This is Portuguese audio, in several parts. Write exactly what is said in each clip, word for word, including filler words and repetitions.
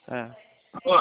É. Alô?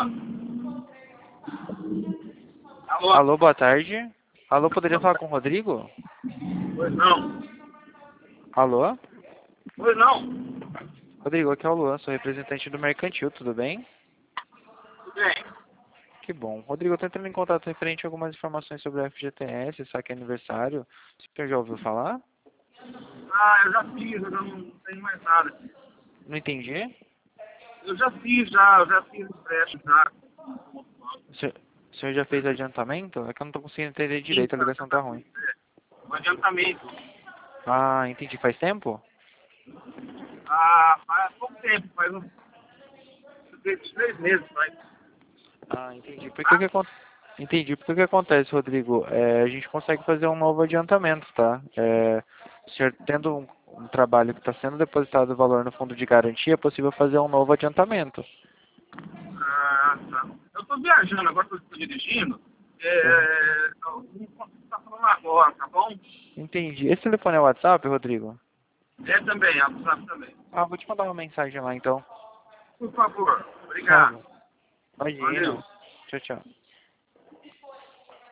Alô? Alô, boa tarde. Alô, poderia falar com o Rodrigo? Pois não. Alô? Pois não. Rodrigo, aqui é o Luan, sou representante do Mercantil, tudo bem? Tudo bem. Que bom. Rodrigo, eu tô entrando em contato referente a algumas informações sobre o F G T S, saque aniversário. O senhor já ouviu falar? Ah, eu já fiz, eu já não tenho mais nada. Não entendi. Eu já fiz, já, eu já fiz empréstimo, já. O senhor, o senhor já fez adiantamento? É que eu não tô conseguindo entender Sim, direito, a já, ligação tá já ruim. fiz. É, um adiantamento. Ah, entendi. Faz tempo? Ah, faz pouco tempo, faz uns três, três meses, faz. Ah, entendi. Porque o Tá? que acontece? Entendi. Porque o que acontece, Rodrigo? É, a gente consegue fazer um novo adiantamento, tá? É, o senhor tendo um, um trabalho que está sendo depositado o valor no fundo de garantia, é possível fazer um novo adiantamento. Ah, tá. Eu tô viajando agora, tô, tô dirigindo. Uhum. É, eu não posso estar falando agora, tá bom? Entendi. Esse telefone é o WhatsApp, Rodrigo? É também, a WhatsApp também. Ah, vou te mandar uma mensagem lá então. Por favor, Por obrigado. favor. Imagina. Valeu. Tchau, tchau.